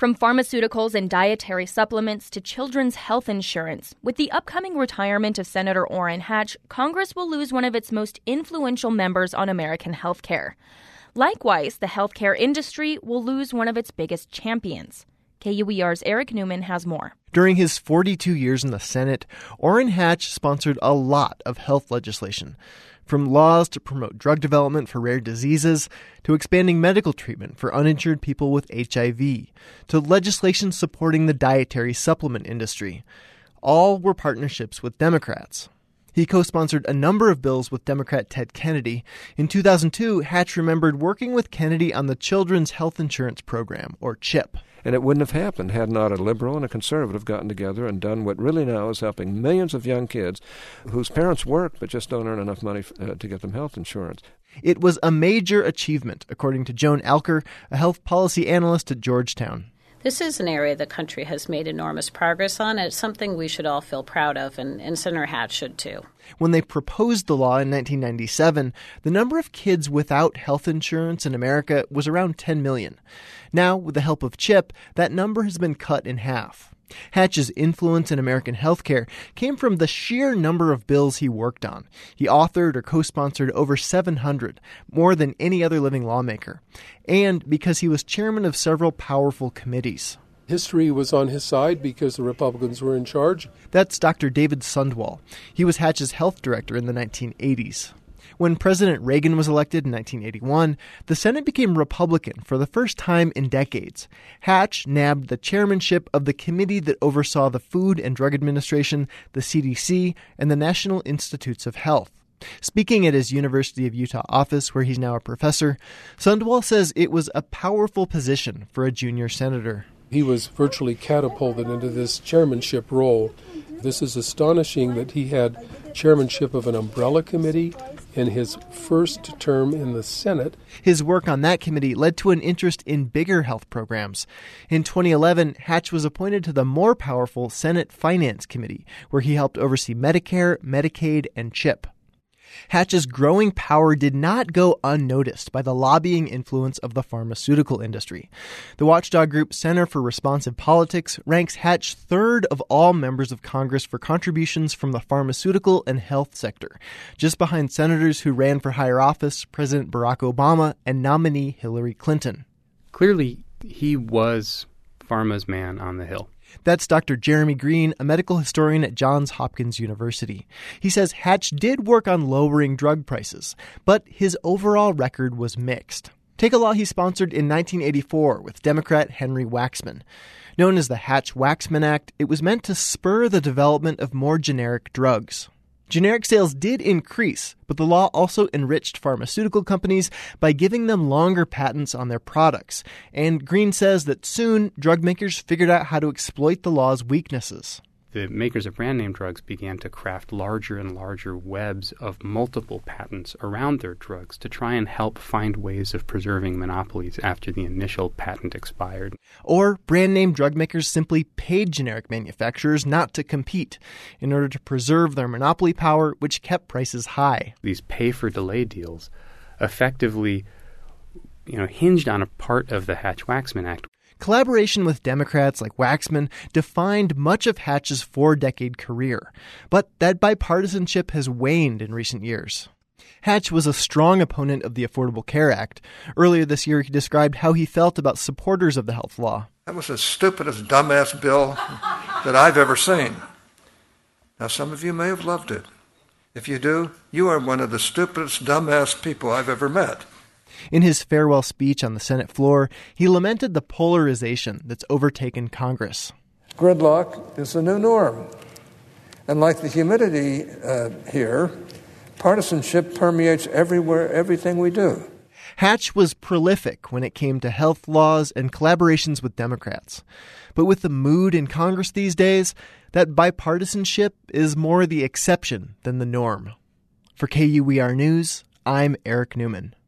From pharmaceuticals and dietary supplements to children's health insurance, with the upcoming retirement of Senator Orrin Hatch, Congress will lose one of its most influential members on American health care. Likewise, the healthcare industry will lose one of its biggest champions. KUER's Eric Newman has more. During his 42 years in the Senate, Orrin Hatch sponsored a lot of health legislation, from laws to promote drug development for rare diseases, to expanding medical treatment for uninsured people with HIV, to legislation supporting the dietary supplement industry. All were partnerships with Democrats. He co-sponsored a number of bills with Democrat Ted Kennedy. In 2002, Hatch remembered working with Kennedy on the Children's Health Insurance Program, or CHIP. And it wouldn't have happened had not a liberal and a conservative gotten together and done what really now is helping millions of young kids whose parents work but just don't earn enough money to get them health insurance. It was a major achievement, according to Joan Alker, a health policy analyst at Georgetown. This is an area the country has made enormous progress on, and it's something we should all feel proud of, and Senator Hatch should too. When they proposed the law in 1997, the number of kids without health insurance in America was around 10 million. Now, with the help of CHIP, that number has been cut in half. Hatch's influence in American healthcare came from the sheer number of bills he worked on. He authored or co-sponsored over 700, more than any other living lawmaker, and because he was chairman of several powerful committees. History was on his side because the Republicans were in charge. That's Dr. David Sundwall. He was Hatch's health director in the 1980s. When President Reagan was elected in 1981, the Senate became Republican for the first time in decades. Hatch nabbed the chairmanship of the committee that oversaw the Food and Drug Administration, the CDC, and the National Institutes of Health. Speaking at his University of Utah office, where he's now a professor, Sundwall says it was a powerful position for a junior senator. He was virtually catapulted into this chairmanship role. This is astonishing that he had chairmanship of an umbrella committee in his first term in the Senate. His work on that committee led to an interest in bigger health programs. In 2011, Hatch was appointed to the more powerful Senate Finance Committee, where he helped oversee Medicare, Medicaid, and CHIP. Hatch's growing power did not go unnoticed by the lobbying influence of the pharmaceutical industry. The watchdog group Center for Responsive Politics ranks Hatch third of all members of Congress for contributions from the pharmaceutical and health sector, just behind senators who ran for higher office, President Barack Obama and nominee Hillary Clinton. Clearly, he was pharma's man on the Hill. That's Dr. Jeremy Green, a medical historian at Johns Hopkins University. He says Hatch did work on lowering drug prices, but his overall record was mixed. Take a law he sponsored in 1984 with Democrat Henry Waxman. Known as the Hatch-Waxman Act, it was meant to spur the development of more generic drugs. Generic sales did increase, but the law also enriched pharmaceutical companies by giving them longer patents on their products. And Green says that soon, drug makers figured out how to exploit the law's weaknesses. The makers of brand name drugs began to craft larger and larger webs of multiple patents around their drugs to try and help find ways of preserving monopolies after the initial patent expired. Or brand name drug makers simply paid generic manufacturers not to compete in order to preserve their monopoly power, which kept prices high. These pay-for-delay deals effectively, hinged on a part of the Hatch-Waxman Act. Collaboration with Democrats like Waxman defined much of Hatch's four-decade career, but that bipartisanship has waned in recent years. Hatch was a strong opponent of the Affordable Care Act. Earlier this year, he described how he felt about supporters of the health law. That was the stupidest, dumbass bill that I've ever seen. Now, some of you may have loved it. If you do, you are one of the stupidest, dumbass people I've ever met. In his farewell speech on the Senate floor, he lamented the polarization that's overtaken Congress. Gridlock is the new norm. And like the humidity here, partisanship permeates everywhere, everything we do. Hatch was prolific when it came to health laws and collaborations with Democrats. But with the mood in Congress these days, that bipartisanship is more the exception than the norm. For KUER News, I'm Eric Newman.